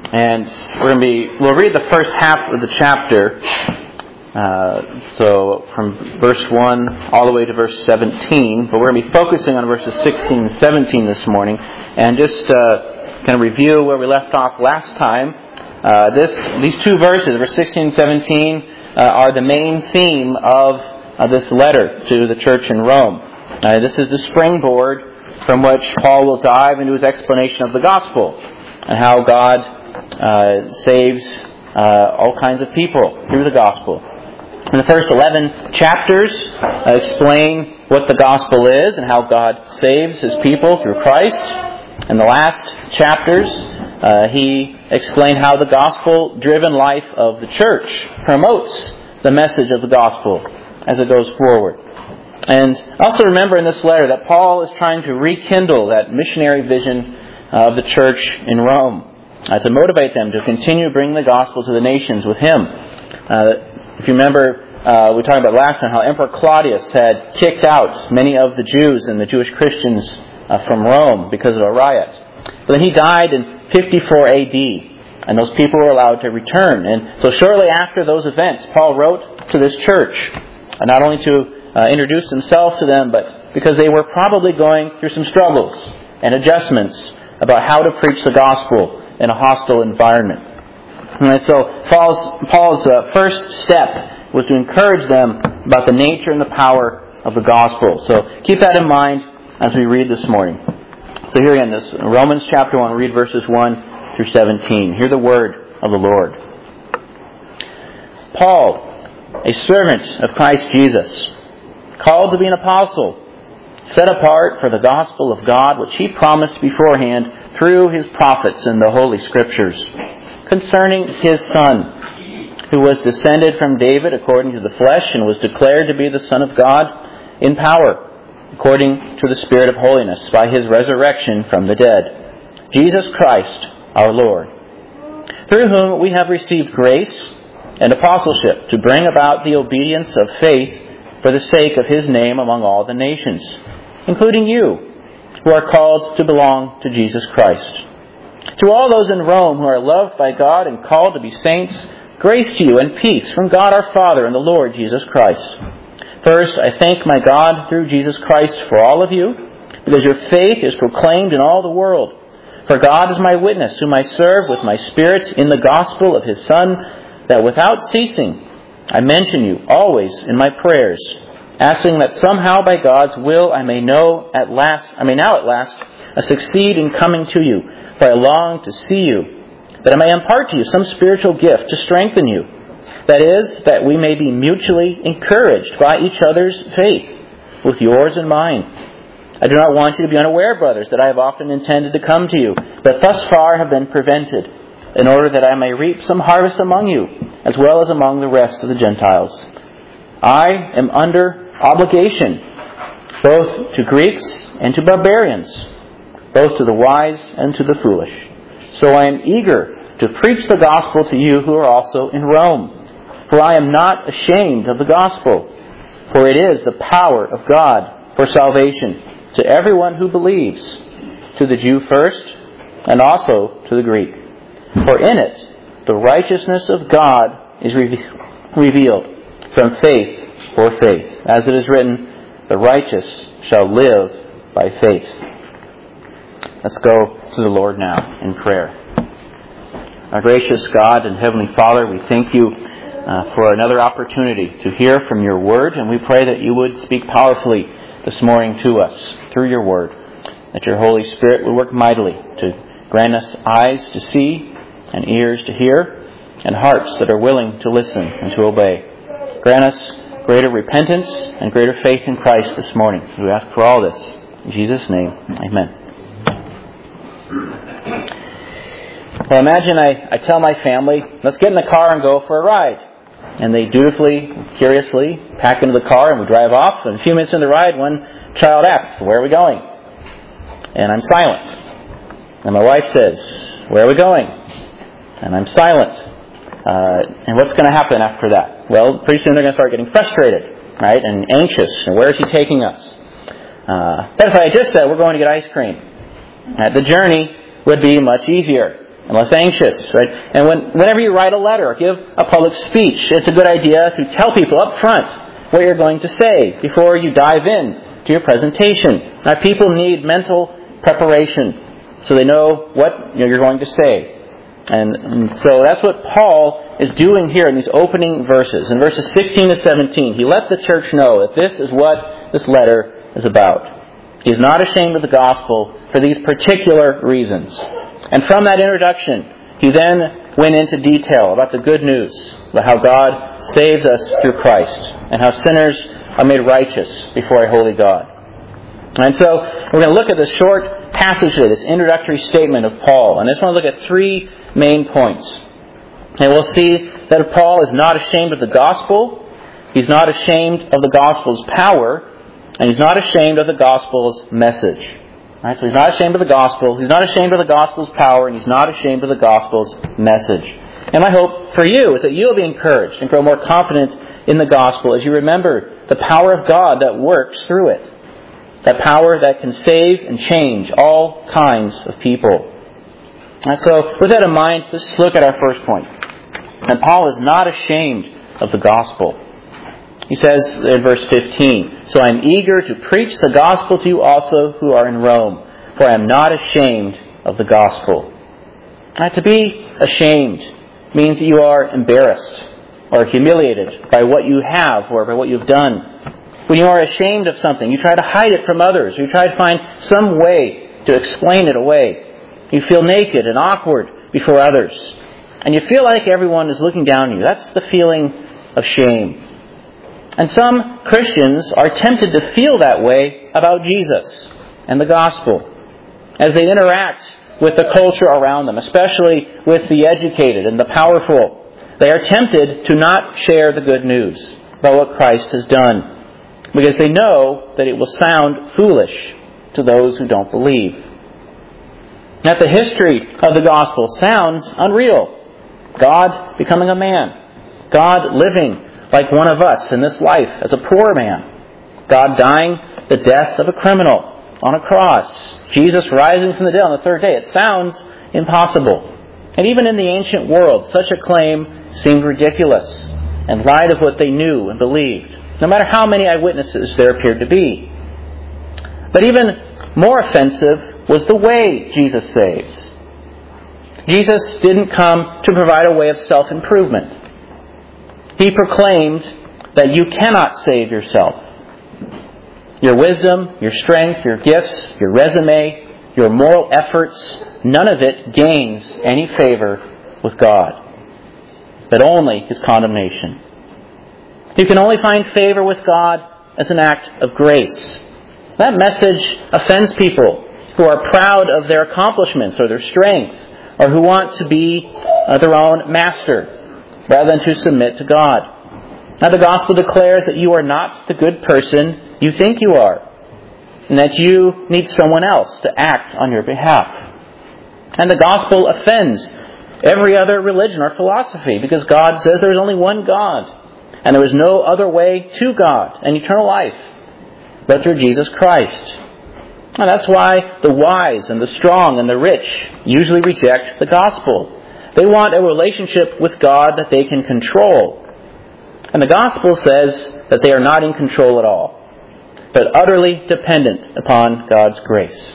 And we'll read the first half of the chapter, so from verse 1 all the way to verse 17, but we're going to be focusing on verses 16 and 17 this morning, and just kind of review where we left off last time. These two verses, verse 16 and 17, are the main theme of this letter to the church in Rome. This is the springboard from which Paul will dive into his explanation of the gospel and how God saves all kinds of people through the gospel. In the first 11 chapters explain what the gospel is and how God saves His people through Christ. In the last chapters, he explained how the gospel-driven life of the church promotes the message of the gospel as it goes forward. And also remember in this letter that Paul is trying to rekindle that missionary vision of the church in Rome, to motivate them to continue bringing the gospel to the nations with him. If you remember, we talked about last time how Emperor Claudius had kicked out many of the Jews and the Jewish Christians from Rome because of a riot. But then he died in 54 AD, and those people were allowed to return. And so shortly after those events, Paul wrote to this church, not only to introduce himself to them, but because they were probably going through some struggles and adjustments about how to preach the gospel in a hostile environment. And so Paul's first step was to encourage them about the nature and the power of the gospel. So keep that in mind as we read this morning. So here again, this Romans chapter 1, read verses 1 through 17. Hear the word of the Lord. Paul, a servant of Christ Jesus, called to be an apostle, set apart for the gospel of God, which He promised beforehand through His prophets in the Holy Scriptures, concerning His Son, who was descended from David according to the flesh, and was declared to be the Son of God in power, according to the Spirit of holiness, by His resurrection from the dead, Jesus Christ our Lord, through whom we have received grace and apostleship to bring about the obedience of faith for the sake of His name among all the nations, including you, who are called to belong to Jesus Christ. To all those in Rome who are loved by God and called to be saints, grace to you and peace from God our Father and the Lord Jesus Christ. First, I thank my God through Jesus Christ for all of you, because your faith is proclaimed in all the world. For God is my witness, whom I serve with my spirit in the gospel of His Son, that without ceasing I mention you always in my prayers, asking that somehow by God's will I may now at last succeed in coming to you, for I long to see you, that I may impart to you some spiritual gift to strengthen you. That is, that we may be mutually encouraged by each other's faith, with yours in mind. I do not want you to be unaware, brothers, that I have often intended to come to you, but thus far have been prevented, in order that I may reap some harvest among you, as well as among the rest of the Gentiles. I am under obligation, both to Greeks and to barbarians, both to the wise and to the foolish. So I am eager to preach the gospel to you who are also in Rome. For I am not ashamed of the gospel, for it is the power of God for salvation to everyone who believes, to the Jew first, and also to the Greek. For in it the righteousness of God is revealed from faith for faith. As it is written, the righteous shall live by faith. Let's go to the Lord now in prayer. Our gracious God and Heavenly Father, we thank you for another opportunity to hear from your word, and we pray that you would speak powerfully this morning to us through your word, that your Holy Spirit would work mightily to grant us eyes to see and ears to hear and hearts that are willing to listen and to obey. Grant us greater repentance and greater faith in Christ this morning. We ask for all this in Jesus' name. Amen. Well, imagine I tell my family, let's get in the car and go for a ride. And they dutifully, curiously pack into the car and we drive off. And a few minutes into the ride, one child asks, where are we going? And I'm silent. And my wife says, where are we going? And I'm silent. And what's going to happen after that? Well, pretty soon they're going to start getting frustrated, right? And anxious. And where is he taking us? But if I had just said, we're going to get ice cream, the journey would be much easier. and less anxious, right? And whenever you write a letter or give a public speech, it's a good idea to tell people up front what you're going to say before you dive in to your presentation. Now, people need mental preparation so they know what you're going to say. And so that's what Paul is doing here in these opening verses. In verses 16 to 17, he lets the church know that this is what this letter is about. He is not ashamed of the gospel for these particular reasons. And from that introduction, he then went into detail about the good news, about how God saves us through Christ, and how sinners are made righteous before a holy God. And so we're going to look at this short passage today, this introductory statement of Paul. And I just want to look at three main points. And we'll see that Paul is not ashamed of the gospel, he's not ashamed of the gospel's power, and he's not ashamed of the gospel's message. Right? So he's not ashamed of the gospel, he's not ashamed of the gospel's power, and he's not ashamed of the gospel's message. And my hope for you is that you'll be encouraged and grow more confident in the gospel as you remember the power of God that works through it. That power that can save and change all kinds of people. And so, with that in mind, let's look at our first point. And Paul is not ashamed of the gospel. He says in verse 15, "So I am eager to preach the gospel to you also who are in Rome, for I am not ashamed of the gospel." Now, to be ashamed means that you are embarrassed or humiliated by what you have or by what you've done. When you are ashamed of something, you try to hide it from others. You try to find some way to explain it away. You feel naked and awkward before others. And you feel like everyone is looking down on you. That's the feeling of shame. And some Christians are tempted to feel that way about Jesus and the gospel as they interact with the culture around them, especially with the educated and the powerful. They are tempted to not share the good news about what Christ has done, because they know that it will sound foolish to those who don't believe. That the history of the gospel sounds unreal. God becoming a man. God living like one of us in this life as a poor man. God dying the death of a criminal on a cross. Jesus rising from the dead on the third day. It sounds impossible. And even in the ancient world, such a claim seemed ridiculous in light of what they knew and believed, no matter how many eyewitnesses there appeared to be. But even more offensive was the way Jesus saves. Jesus didn't come to provide a way of self-improvement. He proclaimed that you cannot save yourself. Your wisdom, your strength, your gifts, your resume, your moral efforts, none of it gains any favor with God, but only His condemnation. You can only find favor with God as an act of grace. That message offends people who are proud of their accomplishments or their strength, or who want to be their own master rather than to submit to God. Now, the gospel declares that you are not the good person you think you are, and that you need someone else to act on your behalf. And the gospel offends every other religion or philosophy, because God says there is only one God, and there is no other way to God and eternal life but through Jesus Christ. And that's why the wise and the strong and the rich usually reject the gospel. They want a relationship with God that they can control. And the gospel says that they are not in control at all, but utterly dependent upon God's grace.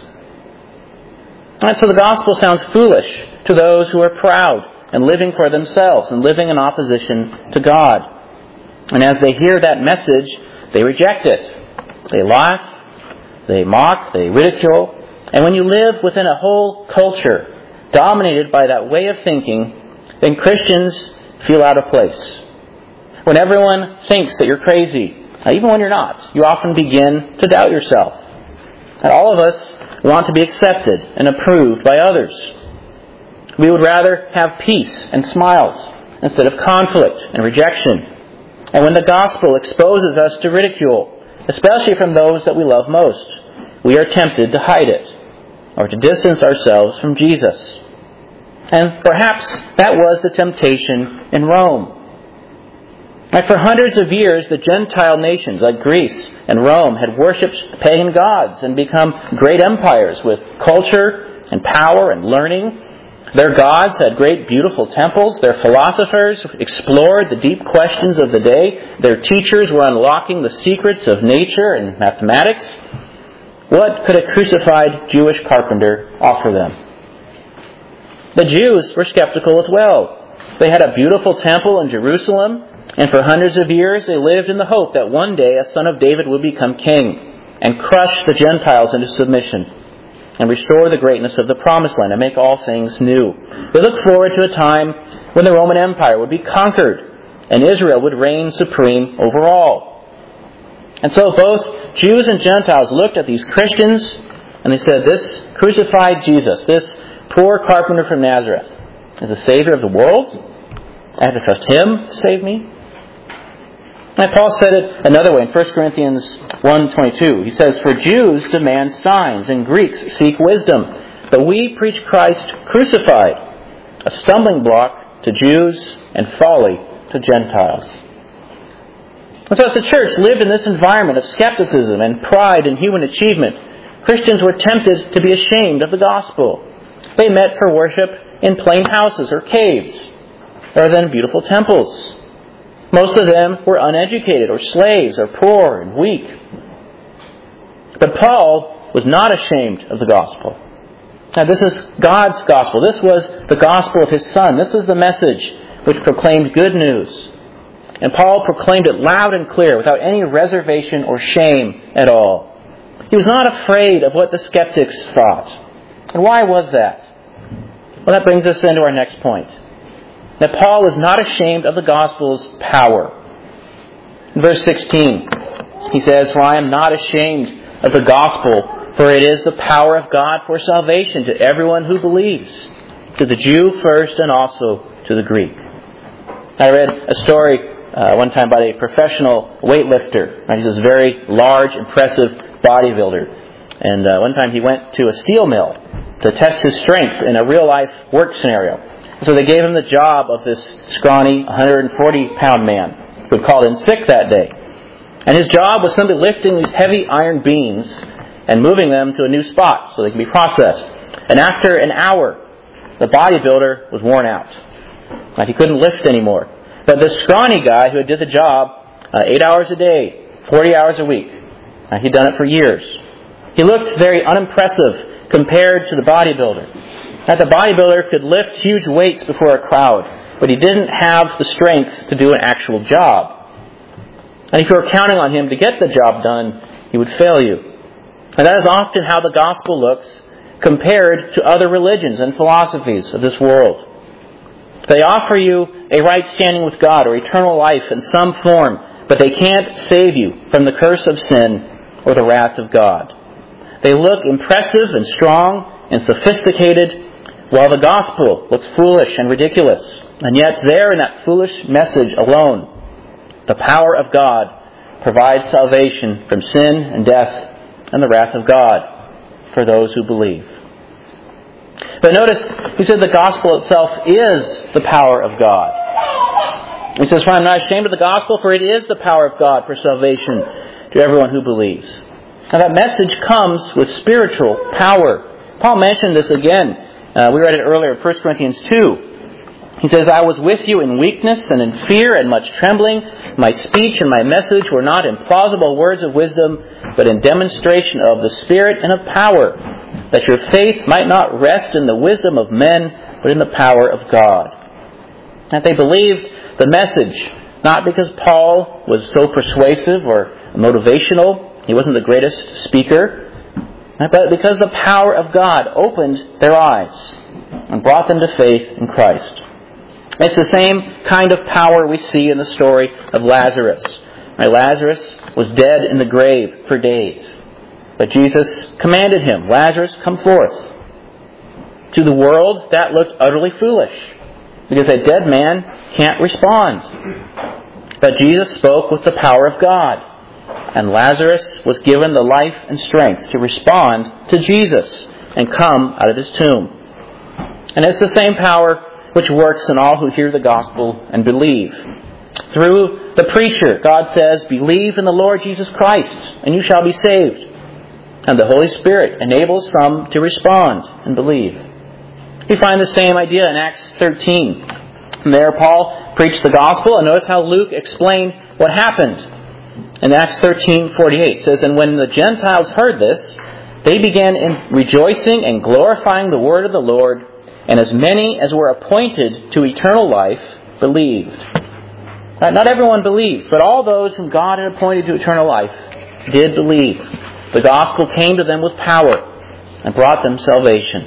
And so the gospel sounds foolish to those who are proud and living for themselves and living in opposition to God. And as they hear that message, they reject it. They laugh, they mock, they ridicule. And when you live within a whole culture dominated by that way of thinking, then Christians feel out of place. When everyone thinks that you're crazy, even when you're not, you often begin to doubt yourself. And all of us want to be accepted and approved by others. We would rather have peace and smiles instead of conflict and rejection. And when the gospel exposes us to ridicule, especially from those that we love most, we are tempted to hide it or to distance ourselves from Jesus. And perhaps that was the temptation in Rome. And for hundreds of years, the Gentile nations like Greece and Rome had worshipped pagan gods and become great empires with culture and power and learning. Their gods had great, beautiful temples. Their philosophers explored the deep questions of the day. Their teachers were unlocking the secrets of nature and mathematics. What could a crucified Jewish carpenter offer them? The Jews were skeptical as well. They had a beautiful temple in Jerusalem, and for hundreds of years they lived in the hope that one day a son of David would become king and crush the Gentiles into submission and restore the greatness of the Promised Land and make all things new. They looked forward to a time when the Roman Empire would be conquered and Israel would reign supreme over all. And so both Jews and Gentiles looked at these Christians and they said, this crucified Jesus, this poor carpenter from Nazareth, is the Savior of the world? I have to trust Him to save me? And Paul said it another way in 1 Corinthians 1:22. He says, for Jews demand signs and Greeks seek wisdom, but we preach Christ crucified, a stumbling block to Jews and folly to Gentiles. And so as the church lived in this environment of skepticism and pride in human achievement, Christians were tempted to be ashamed of the gospel. They met for worship in plain houses or caves, rather than beautiful temples. Most of them were uneducated or slaves or poor and weak. But Paul was not ashamed of the gospel. Now this is God's gospel. This was the gospel of His Son. This is the message which proclaimed good news. And Paul proclaimed it loud and clear without any reservation or shame at all. He was not afraid of what the skeptics thought. And why was that? Well, that brings us into our next point. That Paul is not ashamed of the gospel's power. In verse 16, he says, for I am not ashamed of the gospel, for it is the power of God for salvation to everyone who believes, to the Jew first and also to the Greek. I read a story one time about a professional weightlifter. He's this very large, impressive bodybuilder. And one time he went to a steel mill to test his strength in a real-life work scenario. So they gave him the job of this scrawny 140-pound man who had called in sick that day. And his job was simply lifting these heavy iron beams and moving them to a new spot so they can be processed. And after an hour, the bodybuilder was worn out. He couldn't lift anymore. But the scrawny guy who did the job 8 hours a day, 40 hours a week, he'd done it for years. He looked very unimpressive compared to the bodybuilder. That the bodybuilder could lift huge weights before a crowd, but he didn't have the strength to do an actual job. And if you were counting on him to get the job done, he would fail you. And that is often how the gospel looks compared to other religions and philosophies of this world. They offer you a right standing with God or eternal life in some form, but they can't save you from the curse of sin or the wrath of God. They look impressive and strong and sophisticated, while the gospel looks foolish and ridiculous. And yet there in that foolish message alone, the power of God provides salvation from sin and death and the wrath of God for those who believe. But notice, he said the gospel itself is the power of God. He says, for I am not ashamed of the gospel, for it is the power of God for salvation to everyone who believes. Now that message comes with spiritual power. Paul mentioned this again. We read it earlier, 1 Corinthians 2. He says, I was with you in weakness and in fear and much trembling. My speech and my message were not in plausible words of wisdom, but in demonstration of the Spirit and of power, that your faith might not rest in the wisdom of men, but in the power of God. That they believed the message, not because Paul was so persuasive or motivational, he wasn't the greatest speaker, but because the power of God opened their eyes and brought them to faith in Christ. It's the same kind of power we see in the story of Lazarus. Lazarus was dead in the grave for days. But Jesus commanded him, Lazarus, come forth. To the world, that looked utterly foolish, because a dead man can't respond. But Jesus spoke with the power of God, and Lazarus was given the life and strength to respond to Jesus and come out of his tomb. And it's the same power which works in all who hear the gospel and believe. Through the preacher, God says, believe in the Lord Jesus Christ, and you shall be saved. And the Holy Spirit enables some to respond and believe. We find the same idea in Acts 13. And there Paul preached the gospel, and notice how Luke explained what happened. In Acts 13:48 it says, "And when the Gentiles heard this, they began rejoicing and glorifying the word of the Lord, and as many as were appointed to eternal life believed." Not everyone believed, but all those whom God had appointed to eternal life did believe. The gospel came to them with power and brought them salvation.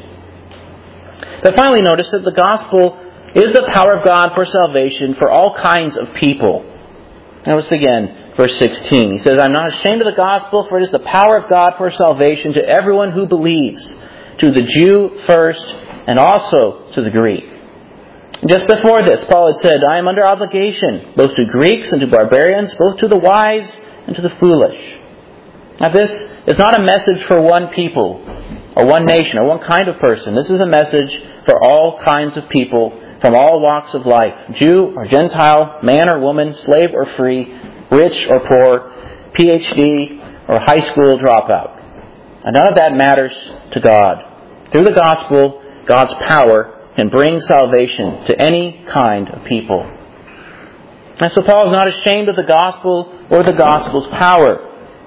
But finally, notice that the gospel is the power of God for salvation for all kinds of people. Notice again, verse 16. He says, "I'm not ashamed of the gospel, for it is the power of God for salvation to everyone who believes, to the Jew first, and also to the Greek." Just before this, Paul had said, "I am under obligation, both to Greeks and to barbarians, both to the wise and to the foolish." Now this is not a message for one people, or one nation, or one kind of person. This is a message for all kinds of people from all walks of life. Jew or Gentile, man or woman, slave or free, rich or poor, PhD or high school dropout. And none of that matters to God. Through the gospel, God's power can bring salvation to any kind of people. And so Paul is not ashamed of the gospel or the gospel's power.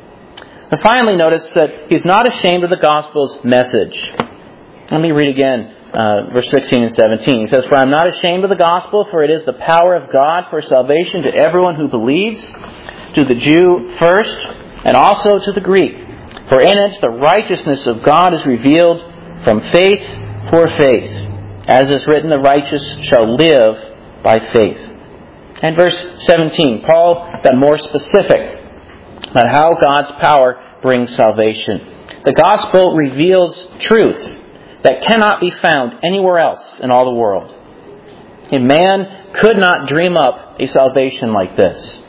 And finally, notice that he's not ashamed of the gospel's message. Let me read again, verse 16 and 17. He says, "For I am not ashamed of the gospel, for it is the power of God for salvation to everyone who believes, to the Jew first, and also to the Greek. For in it the righteousness of God is revealed from faith for faith. As is written, the righteous shall live by faith." And verse 17, Paul got more specific about how God's power brings salvation. The gospel reveals truth that cannot be found anywhere else in all the world. A man could not dream up a salvation like this.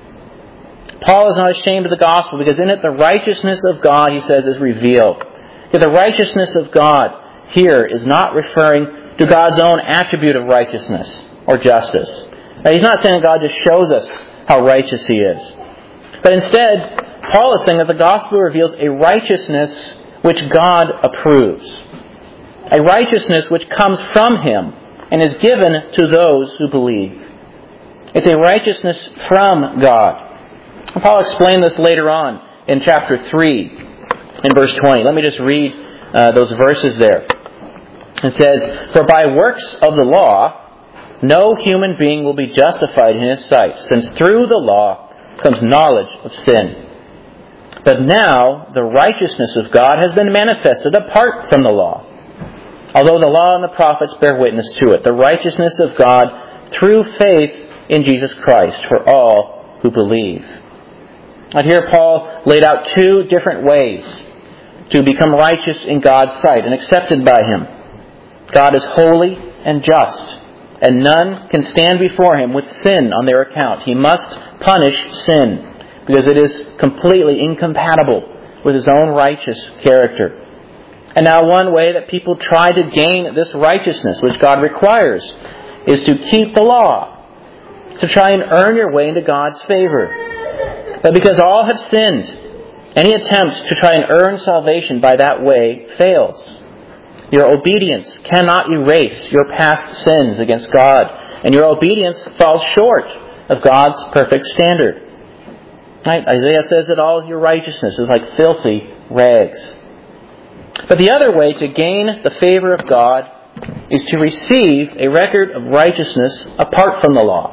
Paul is not ashamed of the gospel because in it the righteousness of God, he says, is revealed. Yet the righteousness of God here is not referring to God's own attribute of righteousness or justice. Now, he's not saying God just shows us how righteous he is. But instead, Paul is saying that the gospel reveals a righteousness which God approves. A righteousness which comes from him and is given to those who believe. It's a righteousness from God. And Paul explained this later on in chapter 3, in verse 20. Let me just read those verses there. It says, "For by works of the law, no human being will be justified in his sight, since through the law comes knowledge of sin. But now the righteousness of God has been manifested apart from the law. Although the law and the prophets bear witness to it, the righteousness of God through faith in Jesus Christ for all who believe." And here Paul laid out two different ways to become righteous in God's sight and accepted by him. God is holy and just, and none can stand before him with sin on their account. He must punish sin because it is completely incompatible with his own righteous character. And now one way that people try to gain this righteousness, which God requires, is to keep the law, to try and earn your way into God's favor. But because all have sinned, any attempt to try and earn salvation by that way fails. Your obedience cannot erase your past sins against God, and your obedience falls short of God's perfect standard. Right? Isaiah says that all your righteousness is like filthy rags. But the other way to gain the favor of God is to receive a record of righteousness apart from the law,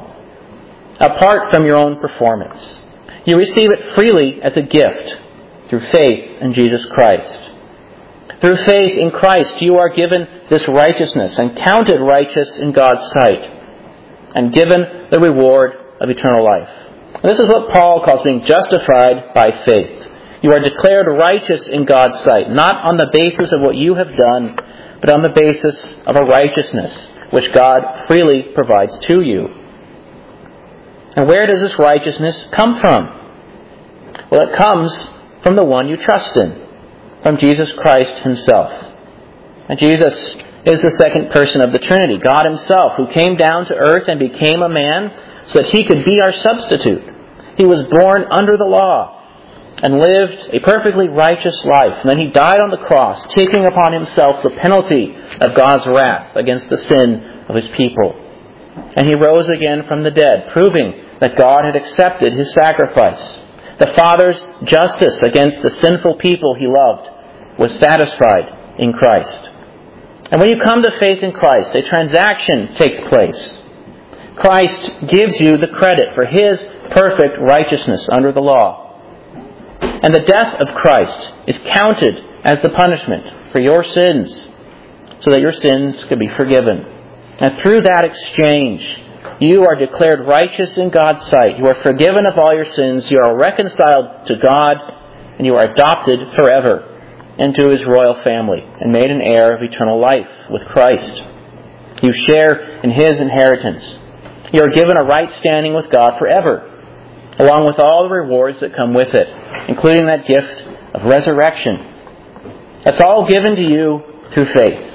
apart from your own performance. You receive it freely as a gift through faith in Jesus Christ. Through faith in Christ, you are given this righteousness and counted righteous in God's sight and given the reward of eternal life. And this is what Paul calls being justified by faith. You are declared righteous in God's sight, not on the basis of what you have done, but on the basis of a righteousness which God freely provides to you. And where does this righteousness come from? Well, it comes from the one you trust in, from Jesus Christ himself. And Jesus is the second person of the Trinity, God himself, who came down to earth and became a man so that he could be our substitute. He was born under the law, and lived a perfectly righteous life. And then He died on the cross, taking upon Himself the penalty of God's wrath against the sin of His people. And He rose again from the dead, proving that God had accepted His sacrifice. The Father's justice against the sinful people He loved was satisfied in Christ. And when you come to faith in Christ, a transaction takes place. Christ gives you the credit for His perfect righteousness under the law. And the death of Christ is counted as the punishment for your sins, so that your sins could be forgiven. And through that exchange, you are declared righteous in God's sight. You are forgiven of all your sins. You are reconciled to God, and you are adopted forever into His royal family and made an heir of eternal life with Christ. You share in His inheritance. You are given a right standing with God forever, along with all the rewards that come with it, including that gift of resurrection. That's all given to you through faith.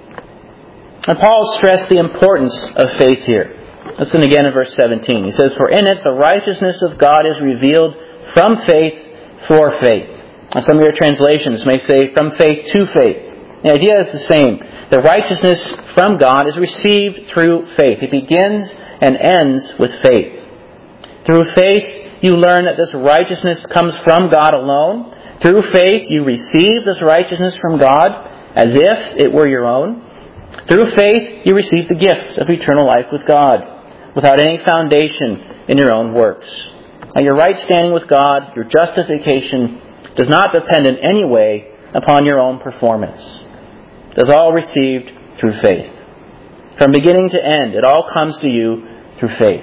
And Paul stressed the importance of faith here. Listen again in verse 17. He says, "For in it the righteousness of God is revealed from faith for faith." Now, some of your translations may say, "from faith to faith." The idea is the same. The righteousness from God is received through faith. It begins and ends with faith. Through faith, you learn that this righteousness comes from God alone. Through faith, you receive this righteousness from God as if it were your own. Through faith, you receive the gift of eternal life with God, without any foundation in your own works. Now, your right standing with God, your justification, does not depend in any way upon your own performance. It is all received through faith. From beginning to end, it all comes to you through faith.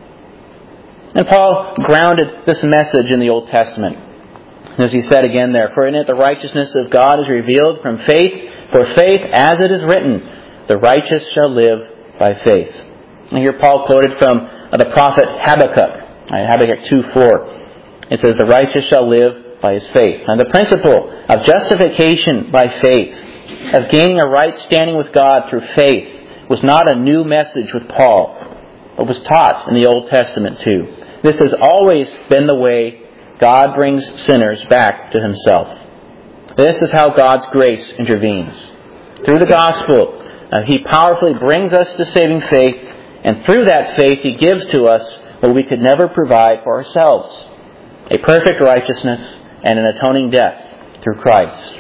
And Paul grounded this message in the Old Testament. As he said again there, "For in it the righteousness of God is revealed from faith for faith, as it is written, the righteous shall live by faith." And here Paul quoted from the prophet Habakkuk, Habakkuk 2:4. It says, "The righteous shall live by his faith." And the principle of justification by faith, of gaining a right standing with God through faith, was not a new message with Paul, but was taught in the Old Testament too. This has always been the way God brings sinners back to Himself. This is how God's grace intervenes. Through the gospel, He powerfully brings us to saving faith, and through that faith He gives to us what we could never provide for ourselves: a perfect righteousness and an atoning death through Christ.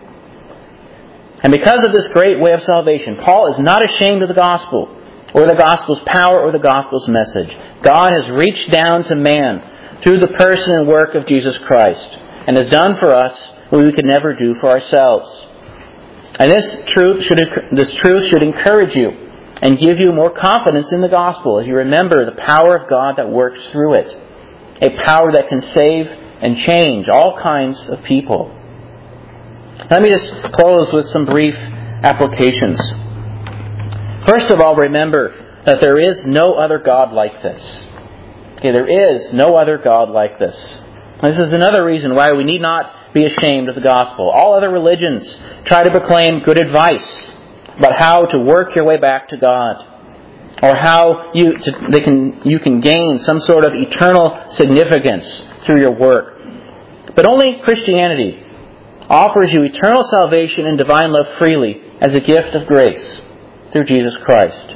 And because of this great way of salvation, Paul is not ashamed of the gospel, or the gospel's power, or the gospel's message. God has reached down to man through the person and work of Jesus Christ, and has done for us what we could never do for ourselves. And this truth should encourage you and give you more confidence in the gospel as you remember the power of God that works through it. A power that can save and change all kinds of people. Let me just close with some brief applications. First of all, remember that there is no other God like this. Okay, there is no other God like this. This is another reason why we need not be ashamed of the gospel. All other religions try to proclaim good advice about how to work your way back to God, or how you can gain some sort of eternal significance through your work. But only Christianity offers you eternal salvation and divine love freely as a gift of grace through Jesus Christ.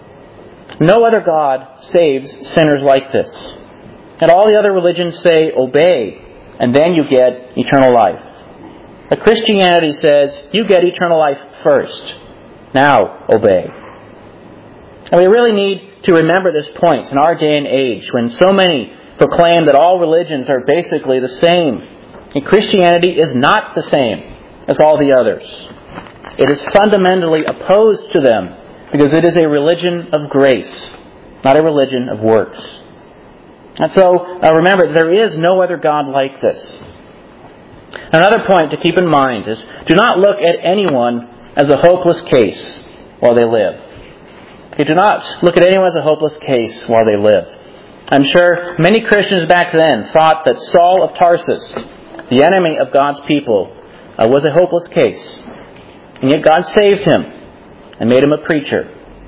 No other God saves sinners like this. And all the other religions say, obey, and then you get eternal life. But Christianity says, you get eternal life first. Now, obey. And we really need to remember this point in our day and age when so many proclaim that all religions are basically the same. And Christianity is not the same as all the others. It is fundamentally opposed to them because it is a religion of grace, not a religion of works. And so, remember, there is no other God like this. Another point to keep in mind is, do not look at anyone as a hopeless case while they live. Okay, do not look at anyone as a hopeless case while they live. I'm sure many Christians back then thought that Saul of Tarsus, the enemy of God's people, was a hopeless case. And yet God saved him and made him a preacher.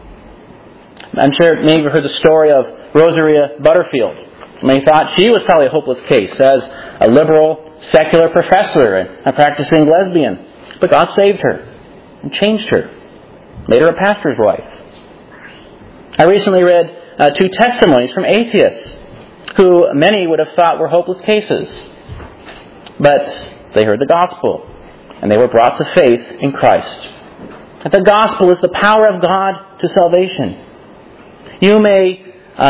I'm sure many of you heard the story of Rosaria Butterfield. Many thought she was probably a hopeless case, as a liberal, secular professor and a practicing lesbian. But God saved her and changed her, made her a pastor's wife. I recently read 2 testimonies from atheists who many would have thought were hopeless cases. But they heard the gospel and they were brought to faith in Christ. That the gospel is the power of God to salvation. You may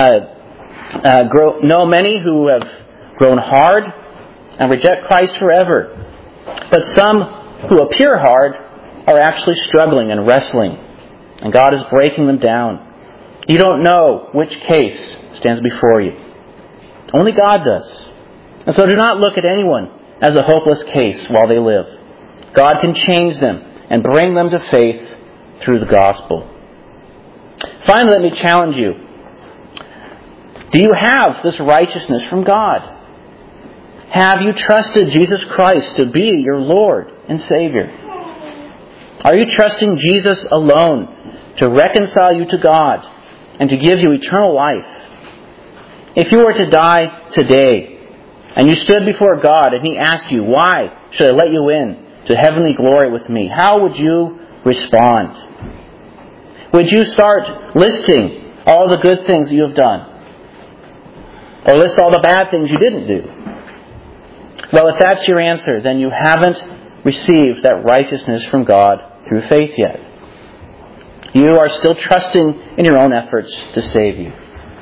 know many who have grown hard and reject Christ forever. But some who appear hard are actually struggling and wrestling. And God is breaking them down. You don't know which case stands before you. Only God does. And so do not look at anyone as a hopeless case while they live. God can change them and bring them to faith through the gospel. Finally, let me challenge you. Do you have this righteousness from God? Have you trusted Jesus Christ to be your Lord and Savior? Are you trusting Jesus alone to reconcile you to God and to give you eternal life? If you were to die today and you stood before God and He asked you, why should I let you in to heavenly glory with me? How would you respond? Would you start listing all the good things you have done? Or list all the bad things you didn't do? Well, if that's your answer, then you haven't received that righteousness from God through faith yet. You are still trusting in your own efforts to save you.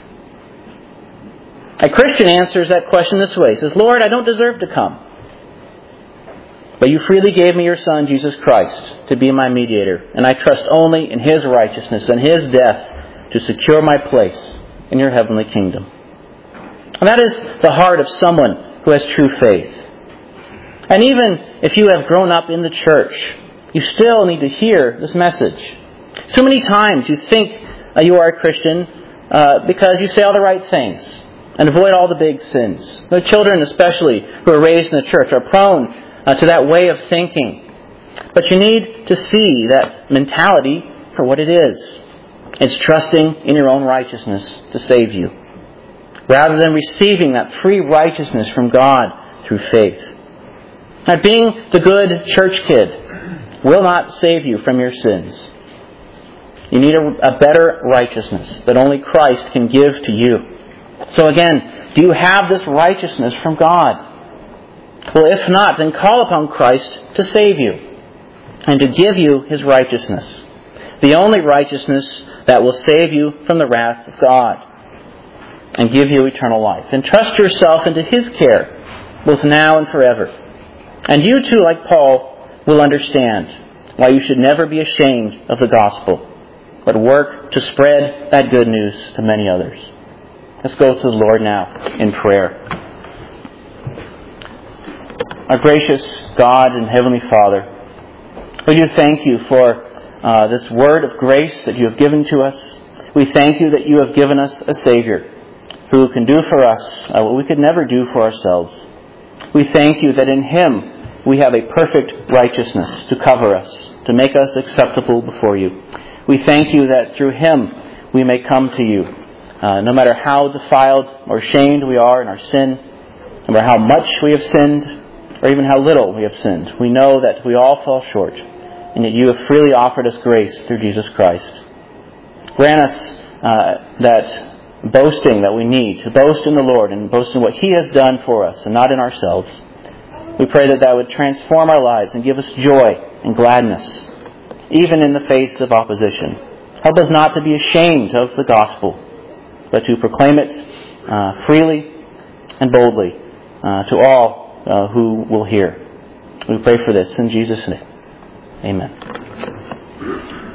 A Christian answers that question this way. He says, Lord, I don't deserve to come. But you freely gave me your Son, Jesus Christ, to be my mediator. And I trust only in His righteousness and His death to secure my place in your heavenly kingdom. And that is the heart of someone who has true faith. And even if you have grown up in the church, you still need to hear this message. So many times you think you are a Christian because you say all the right things and avoid all the big sins. The children especially who are raised in the church are prone to that way of thinking. But you need to see that mentality for what it is. It's trusting in your own righteousness to save you, rather than receiving that free righteousness from God through faith. Now, being the good church kid will not save you from your sins. You need a better righteousness that only Christ can give to you. So again, do you have this righteousness from God? Well, if not, then call upon Christ to save you and to give you His righteousness, the only righteousness that will save you from the wrath of God and give you eternal life. And trust yourself into His care, both now and forever. And you too, like Paul, will understand why you should never be ashamed of the gospel, but work to spread that good news to many others. Let's go to the Lord now in prayer. Our gracious God and Heavenly Father, we do thank You for this word of grace that You have given to us. We thank You that You have given us a Savior who can do for us what we could never do for ourselves. We thank You that in Him we have a perfect righteousness to cover us, to make us acceptable before You. We thank You that through Him we may come to You, no matter how defiled or shamed we are in our sin, no matter how much we have sinned, or even how little we have sinned. We know that we all fall short, and that You have freely offered us grace through Jesus Christ. Grant us that boasting that we need, to boast in the Lord and boast in what He has done for us and not in ourselves. We pray that that would transform our lives and give us joy and gladness, even in the face of opposition. Help us not to be ashamed of the gospel, but to proclaim it freely and boldly to all who will hear. We pray for this in Jesus' name. Amen.